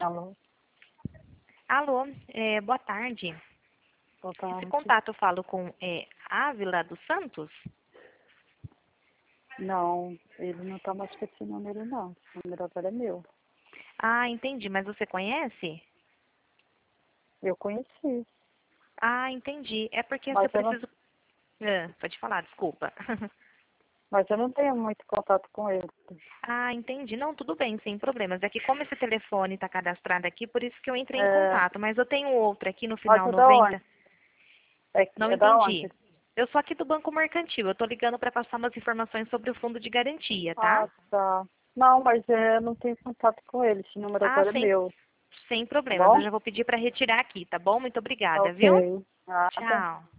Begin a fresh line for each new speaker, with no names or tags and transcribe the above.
Alô,
Alô, boa tarde.
boa
Esse
tarde.
contato eu falo com Ávila dos Santos?
Não, ele não tá mais com esse número, não. Esse número agora é meu.
Ah, entendi. Mas você conhece?
Eu conheci,
Ah, entendi. É porque eu
mas eu não,
preciso... Ah, pode falar, desculpa.
mas eu não tenho muito contato com ele.
Ah, entendi. Não, tudo bem, sem problemas. É que como esse telefone está cadastrado aqui, por isso que eu entrei em
É,
contato. Mas eu tenho outro aqui no
mas
final
é da onde?
90. Não
É da onde?
entendi. Eu sou aqui do Banco Mercantil. Eu estou ligando para passar umas informações sobre o fundo de garantia, tá?
Ah, tá. Não, mas eu não tenho contato com ele. Esse número
Ah,
agora é meu,
sem
tá
problemas. Eu
bom?
já vou pedir para retirar aqui, tá bom? Muito obrigada,
Ok.
viu?
Nada.
Tchau.